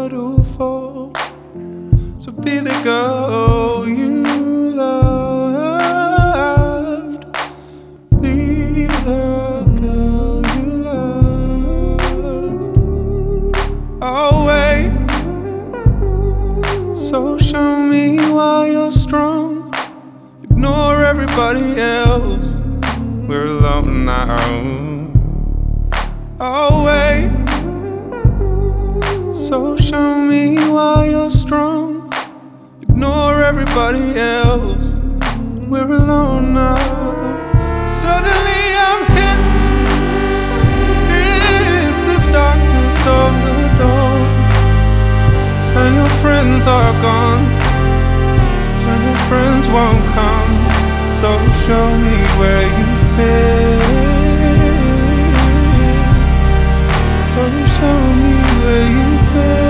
to fall. So be the girl you loved. Be the girl you loved. I'll wait. So show me why you're strong. Ignore everybody else. We're alone now. I'll wait. So show me why you're strong. Ignore everybody else. We're alone now. Suddenly I'm hit. It's this darkness of the dawn, and your friends are gone, and your friends won't come. So show me where you fit. So show me where you fit.